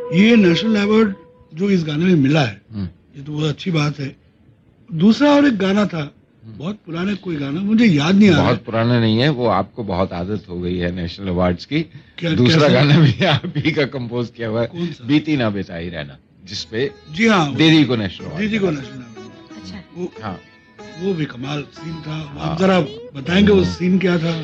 ये national award जो इस गाने में मिला है, ये तो बहुत अच्छी बात है। दूसरा और एक गाना था, बहुत पुराने कोई गाना, मुझे याद नहीं आ रहा। बहुत पुराना नहीं है वो, आपको बहुत आदत हो गई है नेशनल अवार्ड्स की। दूसरा कैसा? गाना भी आप ही का कंपोज किया हुआ है, बीती ना बिताई रहना, जिसपे जी हाँ, दीदी को नेशनल अवार्ड। दीदी को नेशनल अवार्ड। अच्छा। वो, हाँ, वो भी कमाल सीन था। आप जरा बताएंगे वो सीन क्या था?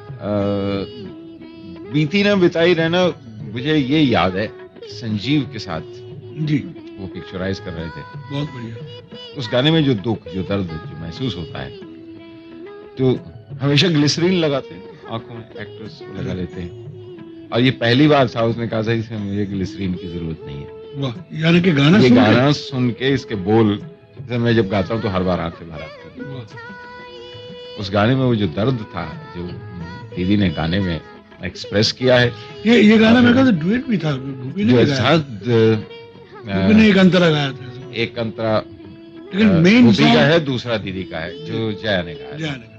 बीती ना बिताई रहना, मुझे ये याद है संजीव के साथ जी वो पिक्चराइज कर रहे थे। बहुत बढ़िया। उस गाने में जो दुख, जो दर्द जो महसूस होता है, तो हमेशा ग्लिसरीन लगाते हैं आंखों में, एक्टर्स लगा लेते हैं, और ये पहली बार था उसने कहा था इसमें मुझे ग्लिसरीन की जरूरत नहीं है। वाह, यानी कि गाना ये सुन गाना सुन के इसके बोल मैं जब गाता हूँ तो हर बार आंखें भर आती हैं। उस गाने में वो जो दर्द था, जो दीदी ने गाने में एक्सप्रेस किया है, ये गाना मेरे ख्याल से डुएट भी था, भूपी ने जो गाया। भूपी ने एक अंतरा गाया था। एक अंतरा लेकिन मेन भूपी का है, दूसरा दीदी का है जो जया ने गाया। जया ने।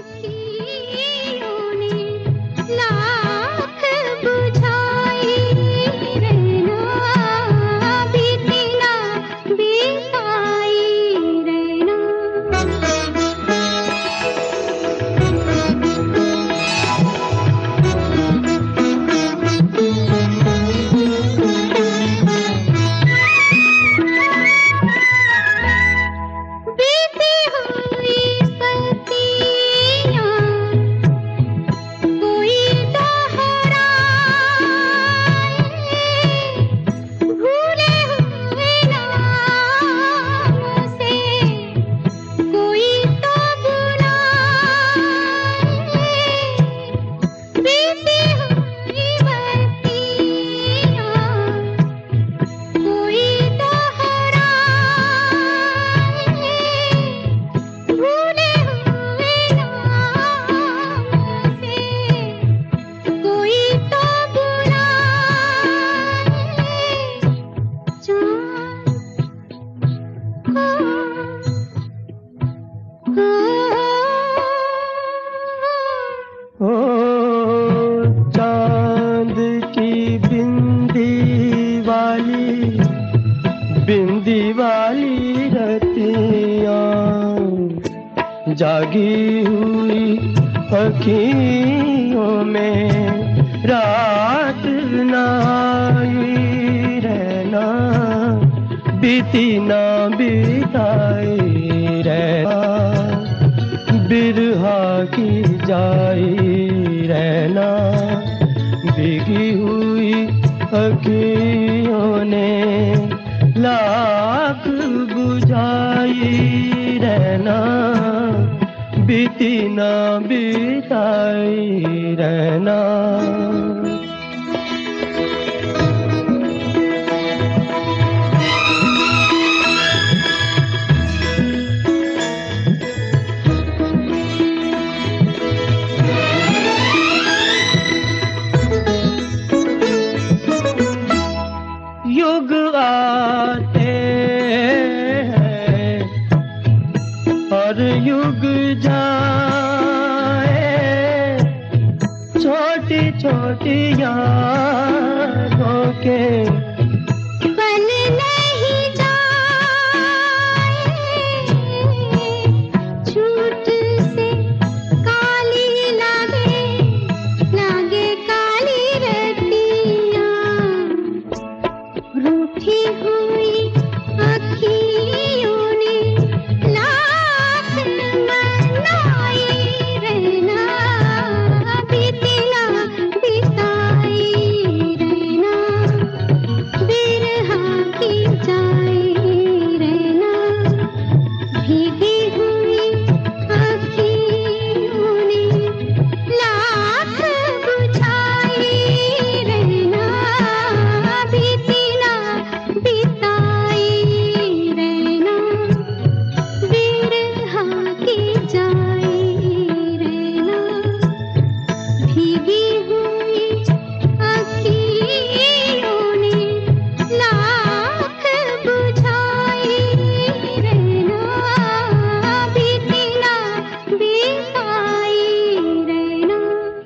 जागी हुई अखियों में रात नाई रहना, बीती ना बिताई रहना, बिरहा की जाई रहना, भीगी हुई अखियों ने लाख बुझाई रहना, बीती ना बिताई रहना। युग आते हैं और युग जाए, छोटी छोटी यादों के